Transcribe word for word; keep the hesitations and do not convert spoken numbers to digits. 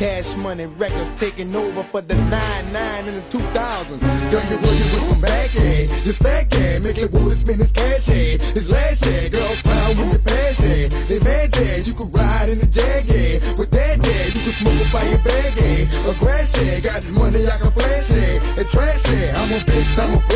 Cash Money Records taking over for the nine nine in the two thousand. Girl, you working with some back, yeah. This fat guy, make it wanna spend his cash, yeah. His last, yeah. Girls pound with your pass, yeah. They mad, yeah. You could ride in the Jag, yeah. With that, yeah. You could smoke a fire bag, yeah. A grass, yeah. Got money I can flash, yeah. And trash, yeah. I'm a bitch, I'm a